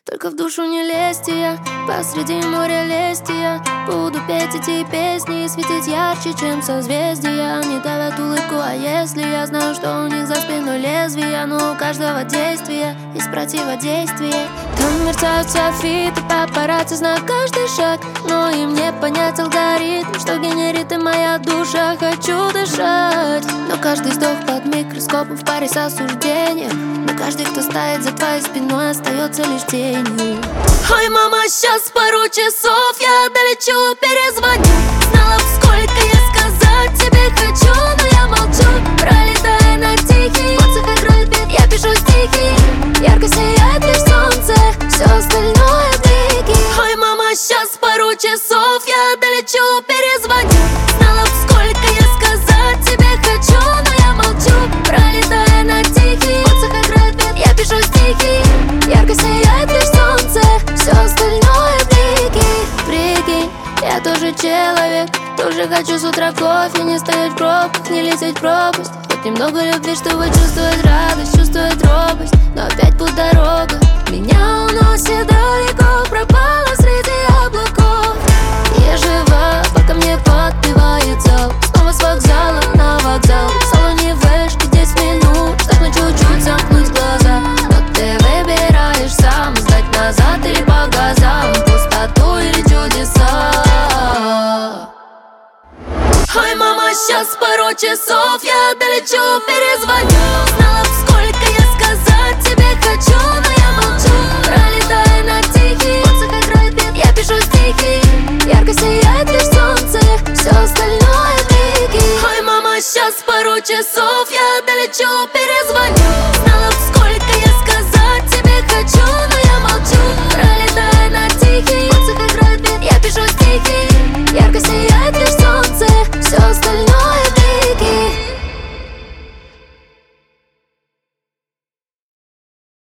Только в душу не лезьте я, посреди моря лезьте я. Буду петь эти песни и светить ярче, чем созвездия. Они давят улыбку, а если я знаю, что у них за спиной лезвия? Но у каждого действия есть противодействие. Там мерцают софиты, папарацци знают каждый шаг, но им не понять алгоритм, что генерит и моя душа. Хочу дышать, но каждый вздох под микроскопом в паре с осуждением. Но каждый, кто стоит за твоей спиной, остается лишь тенью. Ой, мама, сейчас пару часов я долечу, перезвоню. Знала б, сколько я сказать тебе хочу, но я молчу, пролетая на тихий. В отцах играет бит, я пишу стихи. Ярко сияет лишь солнце, все остальное блики. Ой, мама, сейчас пару часов я долечу, перезвоню. Знала б, сколько я сказать тебе хочу, но я молчу, пролетая на тихий. В отцах играет бит, я пишу стихи. Ярко сияет лишь солнце, все остальное блики. Прикинь, я тоже человек, тоже хочу с утра кофе, не стоять в пробках, не лететь в пропасть. Хоть немного любви, чтобы чувствовать радость, чувствовать робость, но опять путь дорога меня уносит далеко, пропала среди облаков. Я жива, пока мне подпевает зал. Снова с вокзала на вокзал, в салоне вышки 10 минут, чтобы чуть-чуть замкнуть глаза. Но ты выбираешь сам, сдать назад или по газам, пустоту или чудеса. Ой, мама, сейчас пару часов я долечу, перезвоню. Знала б, сколько я сказать тебе хочу, но я молчу, пролетая на тихий. В отцах играет бит, я пишу стихи. Ярко сияет лишь солнце, все остальное блики. Ой, мама, сейчас пару часов я долечу, перезвоню.